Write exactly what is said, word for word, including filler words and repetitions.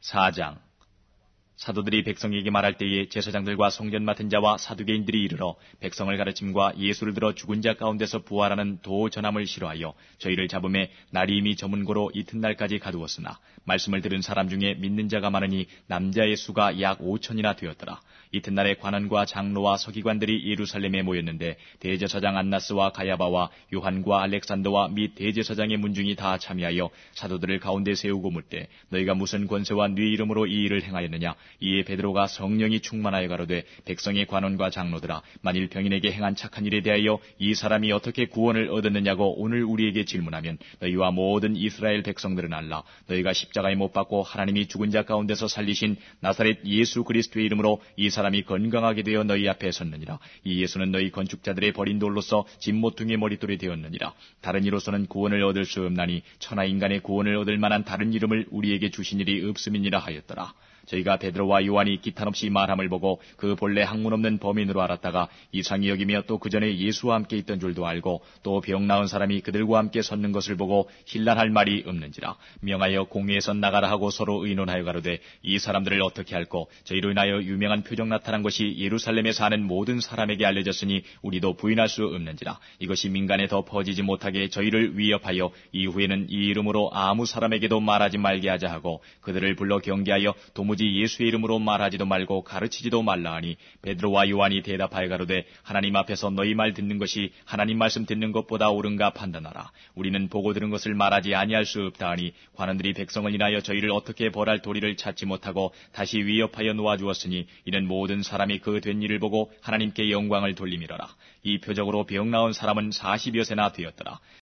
사 장. 사도들이 백성에게 말할 때에 제사장들과 성전 맡은 자와 사두개인들이 이르러 백성을 가르침과 예수를 들어 죽은 자 가운데서 부활하는 도 전함을 싫어하여 저희를 잡음에 날이 이미 저문고로 이튿날까지 가두었으나 말씀을 들은 사람 중에 믿는 자가 많으니 남자의 수가 약 오천이나 되었더라. 이튿날에 관원과 장로와 서기관들이 예루살렘에 모였는데 대제사장 안나스와 가야바와 요한과 알렉산더와 및 대제사장의 문중이 다 참여하여 사도들을 가운데 세우고 묻되 너희가 무슨 권세와 네 이름으로 이 일을 행하였느냐. 이에 베드로가 성령이 충만하여 가로되 백성의 관원과 장로들아 만일 병인에게 행한 착한 일에 대하여 이 사람이 어떻게 구원을 얻었느냐고 오늘 우리에게 질문하면 너희와 모든 이스라엘 백성들은 알라. 너희가 십자가에 못 박고 하나님이 죽은 자 가운데서 살리신 나사렛 예수 그리스도의 이름으로 이 사람이 건강하게 되어 너희 앞에 섰느니라. 이 예수는 너희 건축자들의 버린 돌로서 진모퉁이의 머릿돌이 되었느니라. 다른 이로서는 구원을 얻을 수 없나니 천하 인간의 구원을 얻을 만한 다른 이름을 우리에게 주신 일이 없음이니라 하였더라. 저희가 베드로와 요한이 기탄없이 말함을 보고 그 본래 학문 없는 범인으로 알았다가 이상히 여기며 또 그 전에 예수와 함께 있던 줄도 알고 또 병 나은 사람이 그들과 함께 섰는 것을 보고 힐난할 말이 없는지라. 명하여 공회에서 나가라 하고 서로 의논하여 가로되 이 사람들을 어떻게 할꼬. 저희로 인하여 유명한 표적 나타난 것이 예루살렘에 사는 모든 사람에게 알려졌으니 우리도 부인할 수 없는지라. 이것이 민간에 더 퍼지지 못하게 저희를 위협하여 이후에는 이 이름으로 아무 사람에게도 말하지 말게 하자 하고 그들을 불러 경계하여 도무지 예수의 이름으로 말하지도 말고 가르치지도 말라 하니 베드로와 요한이 대답하여 가로되 하나님 앞에서 너희 말 듣는 것이 하나님 말씀 듣는 것보다 옳은가 판단하라. 우리는 보고 들은 것을 말하지 아니할 수 없다 하니 관원들이 백성을 인하여 저희를 어떻게 벌할 도리를 찾지 못하고 다시 위협하여 놓아주었으니 이는 모든 사람이 그 된 일을 보고 하나님께 영광을 돌림이로라. 이 표적으로 병 나은 사람은 사십여 세나 되었더라.